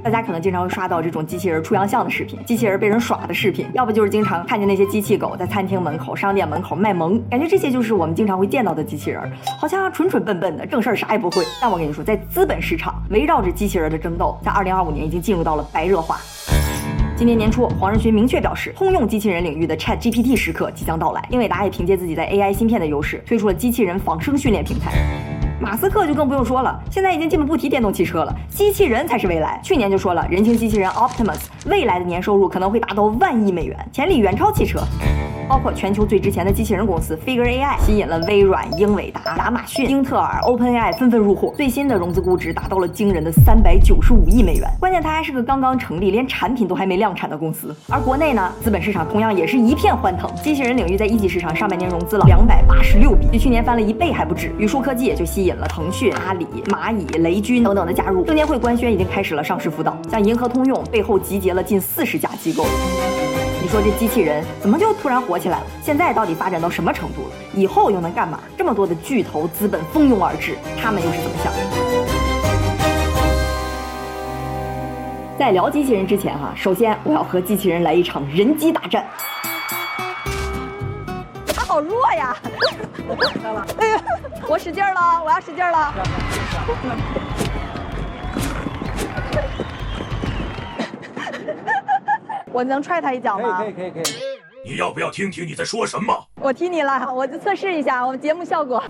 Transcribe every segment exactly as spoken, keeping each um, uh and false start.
大家可能经常会刷到这种机器人出洋相的视频，机器人被人耍的视频，要不就是经常看见那些机器狗在餐厅门口、商店门口卖萌，感觉这些就是我们经常会见到的机器人，好像蠢蠢笨笨的，正事儿啥也不会。但我跟你说，在资本市场围绕着机器人的争斗，在二零二五年已经进入到了白热化。今年年初，黄仁勋明确表示，通用机器人领域的 Chat G P T 时刻即将到来。英伟达也凭借自己在 A I 芯片的优势，推出了机器人仿生训练平台。马斯克就更不用说了，现在已经基本不提电动汽车了，机器人才是未来。去年就说了，人形机器人 Optimus 未来的年收入可能会达到万亿美元，潜力远超汽车。包括全球最值钱的机器人公司 Figure A I 吸引了微软、英伟达、亚马逊、英特尔、OpenAI 纷纷入伙，最新的融资估值达到了惊人的三百九十五亿美元。关键它还是个刚刚成立，连产品都还没量产的公司。而国内呢，资本市场同样也是一片欢腾，机器人领域在一级市场上半年融资了两百八十六笔，比去年翻了一倍还不止。宇树科技也就吸引了腾讯、阿里、蚂蚁、雷军等等的加入。证监会官宣已经开始了上市辅导，像银河通用背后集结了近四十家机构。你说这机器人怎么就突然火起来了？现在到底发展到什么程度了？以后又能干嘛？这么多的巨头资本蜂拥而至，他们又是怎么想的？在聊机器人之前哈，首先我要和机器人来一场人机大战。 他好弱呀！哎呀，我使劲了，我要使劲了。我能踹他一脚吗？ 可以可以可以可以。 你要不要听听你在说什么？ 我听你了，我就测试一下我们节目效果。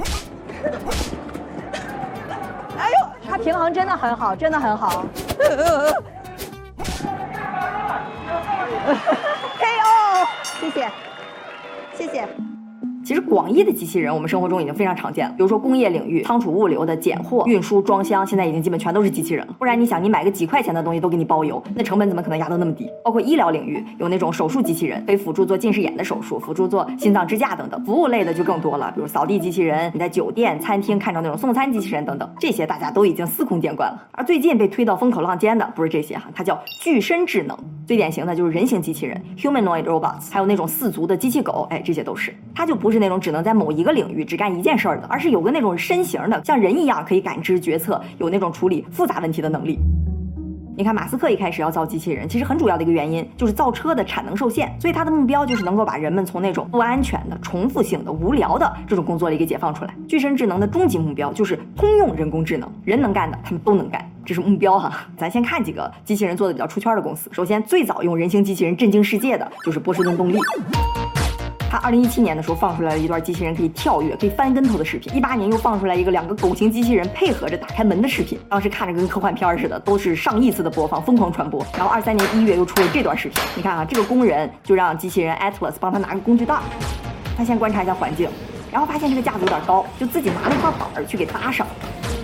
哎呦，他平衡真的很好，真的很好。K O， 谢谢，谢谢。 其实广义的机器人我们生活中已经非常常见了，比如说工业领域仓储物流的拣货、运输、装箱，现在已经基本全都是机器人了。不然你想，你买个几块钱的东西都给你包邮，那成本怎么可能压到那么低？包括医疗领域有那种手术机器人，可以辅助做近视眼的手术，辅助做心脏支架等等。服务类的就更多了，比如扫地机器人，你在酒店、餐厅看到那种送餐机器人等等，这些大家都已经司空见惯了。而最近被推到风口浪尖的不是这些哈，它叫具身智能。最典型的就是人形机器人 humanoid robots， 还有那种四足的机器狗，哎，这些都是。它就不是那种只能在某一个领域只干一件事儿的，而是有个那种身形的，像人一样可以感知决策，有那种处理复杂问题的能力。你看马斯克一开始要造机器人，其实很主要的一个原因就是造车的产能受限，所以他的目标就是能够把人们从那种不安全的、重复性的、无聊的这种工作里给解放出来。具身智能的终极目标就是通用人工智能，人能干的他们都能干，这是目标哈。咱先看几个机器人做的比较出圈的公司。首先，最早用人形机器人震惊世界的就是波士顿动力。他二零一七年的时候放出来了一段机器人可以跳跃、可以翻跟头的视频，一八年又放出来一个两个狗型机器人配合着打开门的视频，当时看着跟科幻片似的，都是上亿次的播放，疯狂传播。然后二三年一月又出了这段视频，你看啊，这个工人就让机器人 Atlas 帮他拿个工具袋，他先观察一下环境，然后发现这个架子有点高，就自己拿了一块板去给搭上，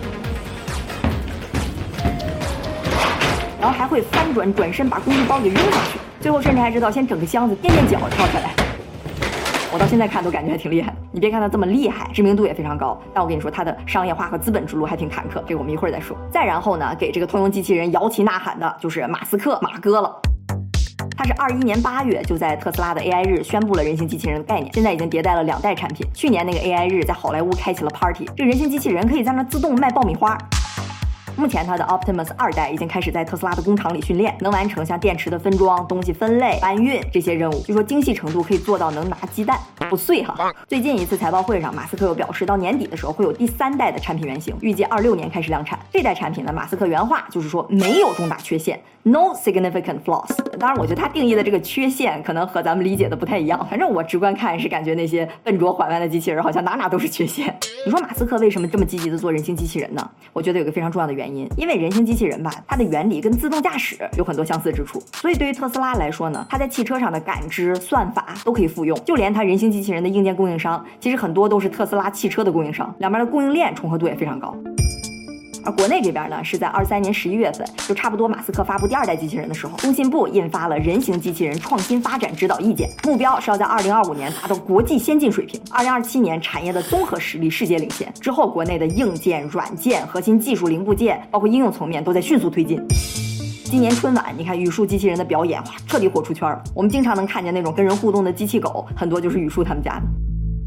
然后还会翻转转身把工具包给扔上去，最后甚至还知道先整个箱子垫垫脚跳下来。我到现在看都感觉还挺厉害的。你别看它这么厉害，知名度也非常高，但我跟你说，它的商业化和资本之路还挺坎坷，这个我们一会儿再说。再然后呢，给这个通用机器人摇旗呐喊的就是马斯克马哥了。他是二一年八月就在特斯拉的 A I 日宣布了人形机器人的概念，现在已经迭代了两代产品。去年那个 A I 日在好莱坞开启了 party， 这个人形机器人可以在那自动卖爆米花。目前它的 Optimus 二代已经开始在特斯拉的工厂里训练，能完成像电池的分装、东西分类、搬运这些任务，据说精细程度可以做到能拿鸡蛋不碎哈。最近一次财报会上，马斯克又表示到年底的时候会有第三代的产品原型，预计二六年开始量产。这代产品呢，马斯克原话就是说没有重大缺陷 ，no significant flaws。当然，我觉得他定义的这个缺陷可能和咱们理解的不太一样，反正我直观看是感觉那些笨拙缓慢的机器人好像哪哪都是缺陷。你说马斯克为什么这么积极的做人形机器人呢？我觉得有个非常重要的原因。原因，因为人形机器人吧，它的原理跟自动驾驶有很多相似之处，所以对于特斯拉来说呢，它在汽车上的感知、算法都可以复用。就连它人形机器人的硬件供应商，其实很多都是特斯拉汽车的供应商，两边的供应链重合度也非常高。而国内这边呢，是在二三年十一月份，就差不多马斯克发布第二代机器人的时候，工信部印发了人形机器人创新发展指导意见，目标是要在二零二五年达到国际先进水平，二零二七年产业的综合实力世界领先。之后，国内的硬件、软件、核心技术零部件，包括应用层面都在迅速推进。今年春晚，你看语数机器人的表演，哇，彻底火出圈了。我们经常能看见那种跟人互动的机器狗，很多就是语数他们家的。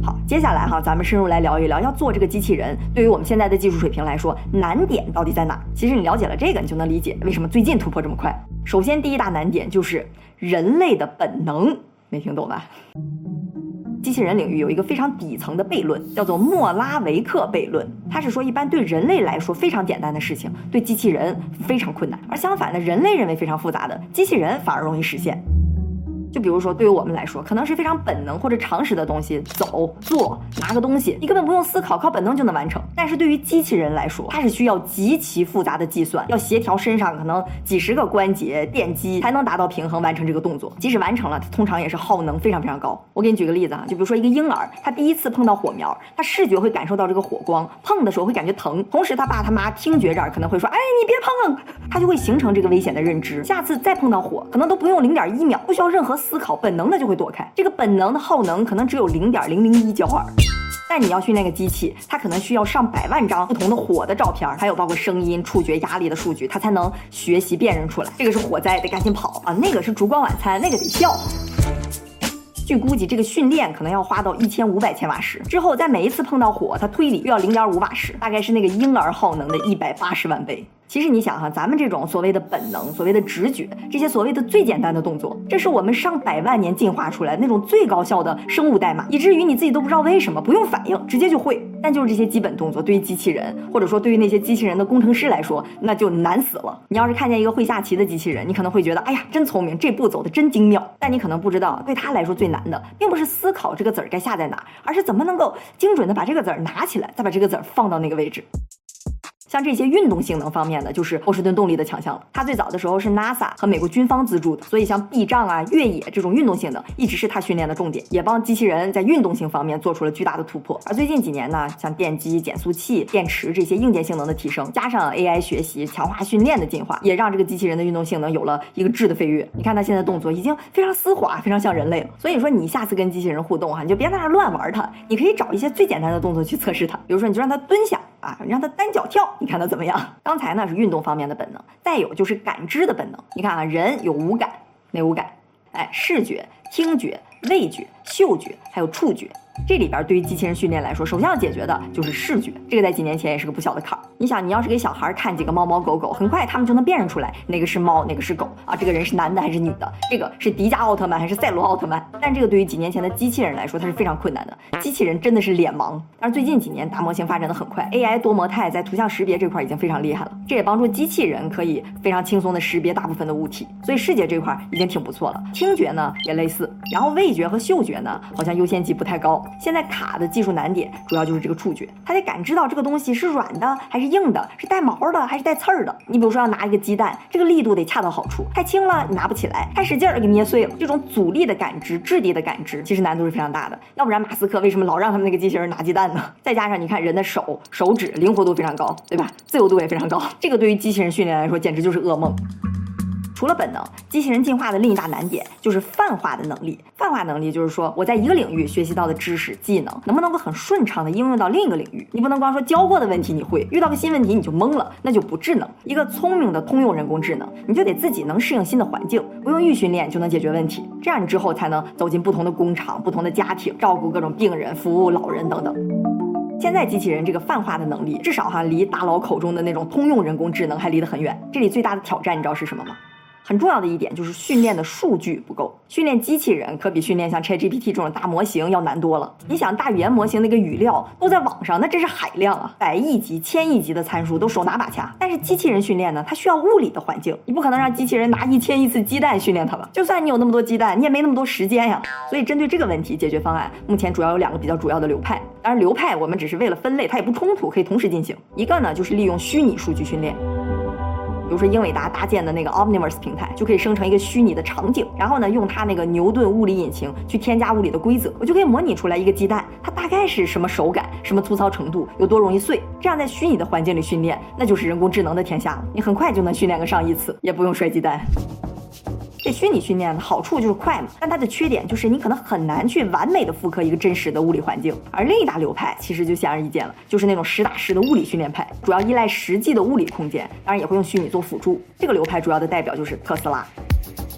好，接下来哈，咱们深入来聊一聊，要做这个机器人，对于我们现在的技术水平来说，难点到底在哪？其实你了解了这个，你就能理解为什么最近突破这么快。首先，第一大难点就是人类的本能，没听懂吧？机器人领域有一个非常底层的悖论，叫做莫拉维克悖论。它是说，一般对人类来说非常简单的事情，对机器人非常困难；而相反的，人类认为非常复杂的，机器人反而容易实现。就比如说，对于我们来说，可能是非常本能或者常识的东西，走、坐、拿个东西，你根本不用思考，靠本能就能完成。但是对于机器人来说，它是需要极其复杂的计算，要协调身上可能几十个关节、电机，才能达到平衡，完成这个动作。即使完成了，它通常也是耗能非常非常高。我给你举个例子啊，就比如说一个婴儿，他第一次碰到火苗，他视觉会感受到这个火光，碰的时候会感觉疼，同时他爸他妈听觉这儿可能会说，哎，你别碰，他就会形成这个危险的认知。下次再碰到火，可能都不用零点一秒，不需要任何思考，本能的就会躲开。这个本能的耗能可能只有零点零零一焦耳。但你要训练个机器，它可能需要上百万张不同的火的照片，还有包括声音、触觉、压力的数据，它才能学习辨认出来。这个是火灾，得赶紧跑啊；那个是烛光晚餐，那个得笑。据估计，这个训练可能要花到一千五百千瓦时，之后在每一次碰到火，它推理又要零点五瓦时，大概是那个婴儿耗能的一百八十万倍。其实你想哈，咱们这种所谓的本能、所谓的直觉，这些所谓的最简单的动作，这是我们上百万年进化出来那种最高效的生物代码，以至于你自己都不知道为什么，不用反应，直接就会。但就是这些基本动作，对于机器人，或者说对于那些机器人的工程师来说，那就难死了。你要是看见一个会下棋的机器人，你可能会觉得，哎呀，真聪明，这步走的真精妙。但你可能不知道，对他来说最难的，并不是思考这个子儿该下在哪，而是怎么能够精准的把这个子儿拿起来，再把这个子儿放到那个位置。像这些运动性能方面的，就是波士顿动力的强项了。它最早的时候是 NASA 和美国军方资助的，所以像臂障啊、越野这种运动性能一直是它训练的重点，也帮机器人在运动性方面做出了巨大的突破。而最近几年呢，像电机、减速器、电池这些硬件性能的提升，加上 A I 学习、强化训练的进化，也让这个机器人的运动性能有了一个质的飞跃。你看它现在动作已经非常丝滑，非常像人类了。所以说你下次跟机器人互动哈，你就别在那乱玩它，你可以找一些最简单的动作去测试它，比如说你就让它蹲下啊，你让它单脚跳，你看它怎么样？刚才呢是运动方面的本能，再有就是感知的本能。你看啊，人有五感，哪五感？哎，视觉、听觉、味觉、嗅觉，还有触觉。这里边对于机器人训练来说，首先要解决的就是视觉，这个在几年前也是个不小的坎儿。你想，你要是给小孩看几个猫猫狗狗，很快他们就能辨认出来哪个是猫，哪个是狗啊，这个人是男的还是女的，这个是迪迦奥特曼还是赛罗奥特曼。但这个对于几年前的机器人来说，它是非常困难的。机器人真的是脸盲。但是最近几年大模型发展的很快 ，A I 多模态在图像识别这块已经非常厉害了，这也帮助机器人可以非常轻松的识别大部分的物体。所以视觉这块已经挺不错了，听觉呢也类似，然后味觉和嗅觉呢好像优先级不太高。现在卡的技术难点主要就是这个触觉，它得感知到这个东西是软的还是硬的，是带毛的还是带刺儿的。你比如说要拿一个鸡蛋，这个力度得恰到好处，太轻了你拿不起来，太使劲儿给捏碎了。这种阻力的感知、质地的感知，其实难度是非常大的。要不然马斯克为什么老让他们那个机器人拿鸡蛋呢？再加上你看人的手、手指灵活度非常高，对吧？自由度也非常高，这个对于机器人训练来说简直就是噩梦。除了本能，机器人进化的另一大难点就是泛化的能力。泛化能力就是说，我在一个领域学习到的知识、技能，能不能够很顺畅的应用到另一个领域？你不能光说教过的问题你会，遇到个新问题你就懵了，那就不智能。一个聪明的通用人工智能，你就得自己能适应新的环境，不用预训练就能解决问题。这样你之后才能走进不同的工厂、不同的家庭，照顾各种病人、服务老人等等。现在机器人这个泛化的能力，至少哈离大佬口中的那种通用人工智能还离得很远。这里最大的挑战你知道是什么吗？很重要的一点就是训练的数据不够，训练机器人可比训练像 ChatGPT 这种大模型要难多了。你想大语言模型那个语料都在网上，那真是海量啊，百亿级、千亿级的参数都手拿把掐。但是机器人训练呢，它需要物理的环境，你不可能让机器人拿一千亿次鸡蛋训练它吧？就算你有那么多鸡蛋，你也没那么多时间呀。所以针对这个问题，解决方案目前主要有两个比较主要的流派。当然流派我们只是为了分类，它也不冲突，可以同时进行。一个呢就是利用虚拟数据训练。比如说英伟达搭建的那个 Omniverse 平台，就可以生成一个虚拟的场景，然后呢用它那个牛顿物理引擎去添加物理的规则，我就可以模拟出来一个鸡蛋，它大概是什么手感、什么粗糙程度、有多容易碎。这样在虚拟的环境里训练，那就是人工智能的天下了。你很快就能训练个上亿次，也不用摔鸡蛋。这虚拟训练的好处就是快嘛，但它的缺点就是你可能很难去完美的复刻一个真实的物理环境。而另一大流派其实就显而易见了，就是那种实打实的物理训练派，主要依赖实际的物理空间，当然也会用虚拟做辅助。这个流派主要的代表就是特斯拉。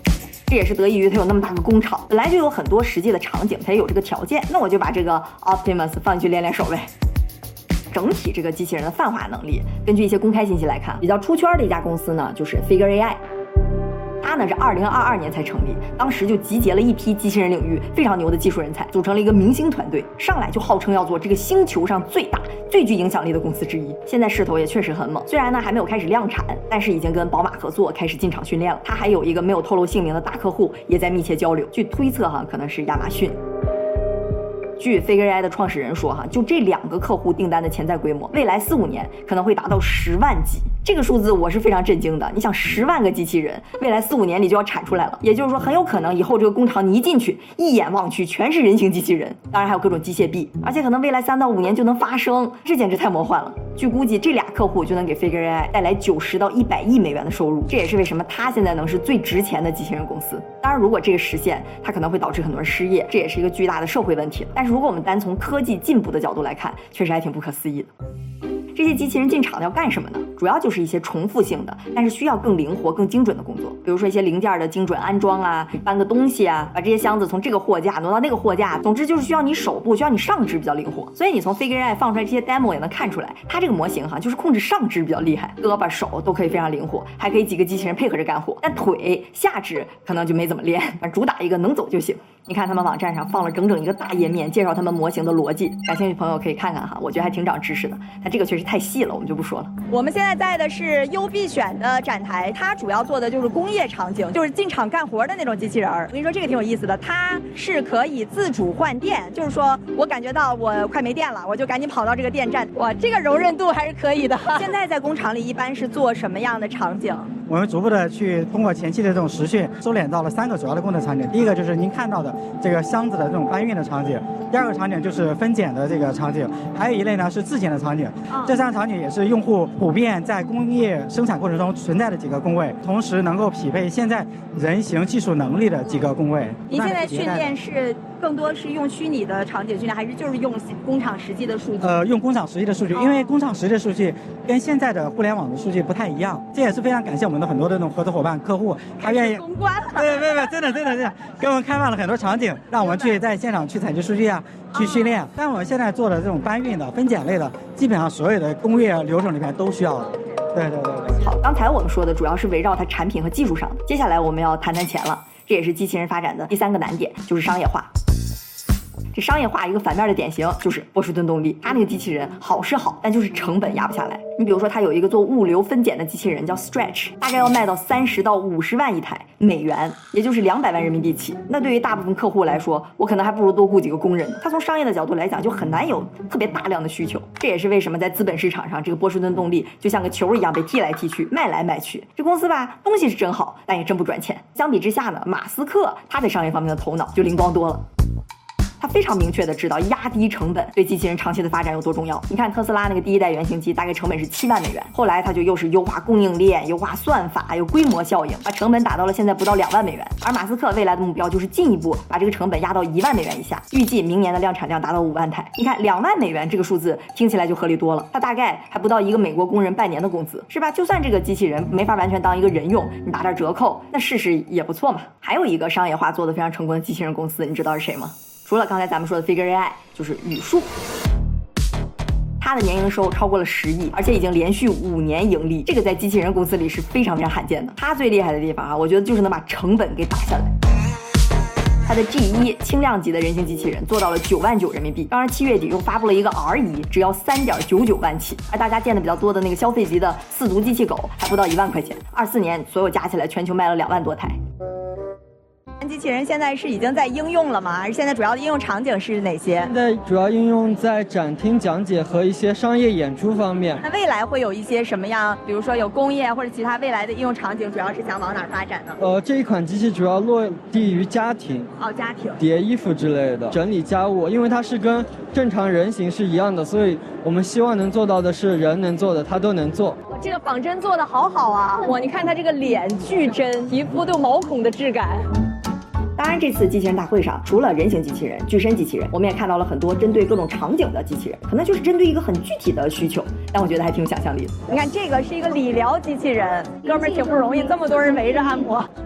这也是得益于它有那么大个工厂，本来就有很多实际的场景，它也有这个条件。那我就把这个 Optimus 放进去练练手呗。整体这个机器人的泛化能力，根据一些公开信息来看，比较出圈的一家公司呢，就是 Figure A I。它呢是二零二二年才成立，当时就集结了一批机器人领域非常牛的技术人才，组成了一个明星团队，上来就号称要做这个星球上最大、最具影响力的公司之一。现在势头也确实很猛，虽然呢还没有开始量产，但是已经跟宝马合作，开始进场训练了。它还有一个没有透露姓名的大客户，也在密切交流。据推测哈，可能是亚马逊。据 Figure A I 的创始人说，哈，就这两个客户订单的潜在规模，未来四五年可能会达到十万级。这个数字我是非常震惊的。你想，十万个机器人，未来四五年里就要产出来了，也就是说，很有可能以后这个工厂你一进去，一眼望去全是人形机器人，当然还有各种机械臂，而且可能未来三到五年就能发生，这简直太魔幻了。据估计，这俩客户就能给 Figure A I 带来九十到一百亿美元的收入，这也是为什么它现在能是最值钱的机器人公司。当然，如果这个实现，它可能会导致很多人失业，这也是一个巨大的社会问题。但是如果我们单从科技进步的角度来看，确实还挺不可思议的。这些机器人进厂要干什么呢？主要就是一些重复性的，但是需要更灵活、更精准的工作，比如说一些零件的精准安装啊，搬个东西啊，把这些箱子从这个货架挪到那个货架，总之就是需要你手部、需要你上肢比较灵活。所以你从 Figure A I 放出来这些 demo 也能看出来，它这个模型哈，就是控制上肢比较厉害，胳膊、手都可以非常灵活，还可以几个机器人配合着干活。但腿、下肢可能就没怎么练，主打一个能走就行。你看他们网站上放了整整一个大页面，介绍他们模型的逻辑，感兴趣朋友可以看看哈，我觉得还挺长知识的。但这个确实太细了，我们就不说了。 我们现在在的是优必选的展台，它主要做的就是工业场景，就是进厂干活的那种机器人儿。我跟你说，这个挺有意思的，它是可以自主换电，就是说我感觉到我快没电了，我就赶紧跑到这个电站。哇，这个柔韧度还是可以的。现在在工厂里一般是做什么样的场景？ 我们逐步的去通过前期的这种实训，收敛到了三个主要的工作场景。第一个就是您看到的这个箱子的这种搬运的场景，第二个场景就是分拣的这个场景，还有一类呢是自检的场景。这三个场景也是用户普遍在工业生产过程中存在的几个工位，同时能够匹配现在人形技术能力的几个工位。 您现在训练是更多是用虚拟的场景训练，还是就是用工厂实际的数据？ 呃，用工厂实际的数据，因为工厂实际的数据跟现在的互联网的数据不太一样，这也是非常感谢我们的很多的那种合作伙伴、客户，他愿意公关了。 对对对，真的真的真的，给我们开放了很多场景，让我们去在现场去采集数据啊，去训练。但我们现在做的这种搬运的、分拣类的，基本上所有的工业流程里面都需要的。对对对对。 好，刚才我们说的主要是围绕它产品和技术上的，接下来我们要谈谈钱了，这也是机器人发展的第三个难点，就是商业化。这商业化一个反面的典型就是波士顿动力，它那个机器人好是好，但就是成本压不下来。你比如说，它有一个做物流分拣的机器人叫 Stretch， 大概要卖到三十到五十万一台美元，也就是两百万人民币起。那对于大部分客户来说，我可能还不如多雇几个工人。它从商业的角度来讲，就很难有特别大量的需求。这也是为什么在资本市场上，这个波士顿动力就像个球一样被踢来踢去，卖来卖去。这公司吧，东西是真好，但也真不赚钱。相比之下呢，马斯克他在商业方面的头脑就灵光多了。他非常明确的知道压低成本对机器人长期的发展有多重要。你看特斯拉那个第一代原型机大概成本是七万美元，后来他就又是优化供应链、优化算法，有规模效应，把成本打到了现在不到两万美元。而马斯克未来的目标就是进一步把这个成本压到一万美元以下，预计明年的量产量达到五万台。你看两万美元这个数字听起来就合理多了，它大概还不到一个美国工人半年的工资，是吧？就算这个机器人没法完全当一个人用，你打点折扣，那试试也不错嘛。还有一个商业化做得非常成功的机器人公司，你知道是谁吗？除了刚才咱们说的 Figure A I， 就是语数。它的年营收超过了十亿，而且已经连续五年盈利，这个在机器人公司里是非常非常罕见的。它最厉害的地方啊，我觉得就是能把成本给打下来。它的 G 一 轻量级的人形机器人做到了九万九人民币，当然七月底又发布了一个 R 一，只要三点九九万起，而大家见的比较多的那个消费级的四足机器狗还不到一万块钱。二四年所有加起来，全球卖了两万多台。 机器人现在是已经在应用了吗？还是现在主要的应用场景是哪些？ 现在主要应用在展厅讲解和一些商业演出方面。 那未来会有一些什么样，比如说有工业或者其他未来的应用场景，主要是想往哪儿发展呢？ 呃，这一款机器主要落地于家庭， 哦，家庭叠衣服之类的，整理家务，因为它是跟正常人形是一样的，所以我们希望能做到的是人能做的，它都能做。 这个仿真做的好好啊！哇，你看它这个脸巨真，皮肤都有毛孔的质感。 当然，这次机器人大会上，除了人形机器人、具身机器人，我们也看到了很多针对各种场景的机器人，可能就是针对一个很具体的需求，但我觉得还挺有想象力的。 你看，这个是一个理疗机器人，哥们儿挺不容易，这么多人围着按摩。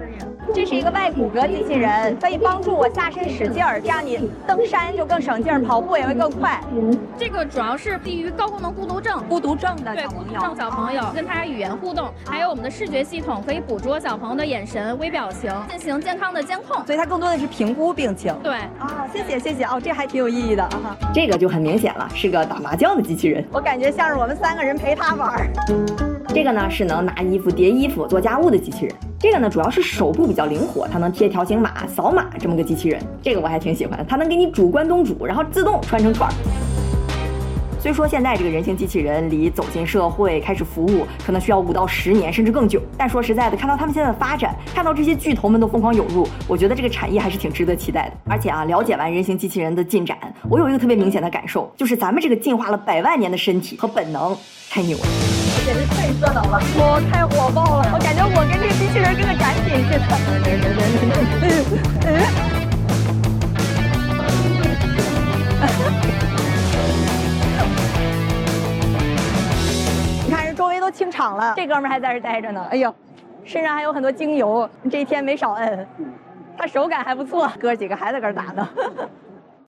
这是一个外骨骼机器人，可以帮助我下身使劲儿，这样你登山就更省劲儿，跑步也会更快。 这个主要是基于高功能孤独症、 孤独症的对孤独症小朋友跟他语言互动，还有我们的视觉系统可以捕捉小朋友的眼神、微表情，进行健康的监控。 所以它更多的是评估病情。 对啊，谢谢谢谢哦，这还挺有意义的啊。 这个就很明显了，是个打麻将的机器人。 我感觉像是我们三个人陪他玩。 这个呢是能拿衣服、叠衣服、做家务的机器人。这个呢主要是手部比较灵活，它能贴条形码、扫码这么个机器人。这个我还挺喜欢，它能给你煮关东煮，然后自动穿成串儿。虽说现在这个人形机器人离走进社会开始服务可能需要五到十年甚至更久，但说实在的，看到他们现在的发展，看到这些巨头们都疯狂涌入，我觉得这个产业还是挺值得期待的。而且啊，了解完人形机器人的进展，我有一个特别明显的感受，就是咱们这个进化了百万年的身体和本能太牛了， 简直太热闹了，我太火爆了，我感觉我跟这个机器人跟个展品似的。你看人周围都清场了，这哥们儿还在这待着呢。哎呦，身上还有很多精油，这一天没少摁。他手感还不错，哥几个还在这儿打呢。